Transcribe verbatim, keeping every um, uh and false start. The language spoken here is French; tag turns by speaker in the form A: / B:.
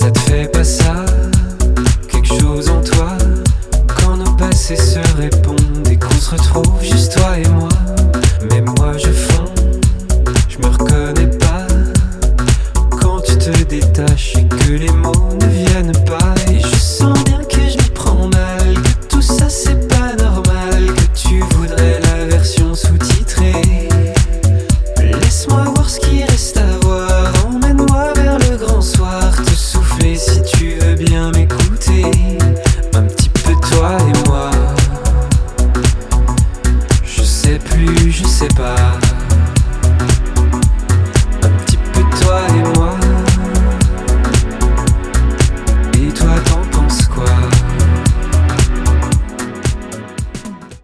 A: Ça te fait pas ça, quelque chose en toi, quand nos passés se répondent et qu'on se retrouve juste toi et moi. Mais moi je fonds, je me reconnais pas quand tu te détaches et que les mots ne viennent pas. Et je sens bien que je m'y prends mal, que tout ça c'est pas normal, que tu voudrais la version sous-titrée. Laisse-moi voir ce qui reste à voir, emmène-moi vers le grand soir, te souffler si tu veux bien m'écouter, un petit peu toi et moi. Je sais plus, je sais pas.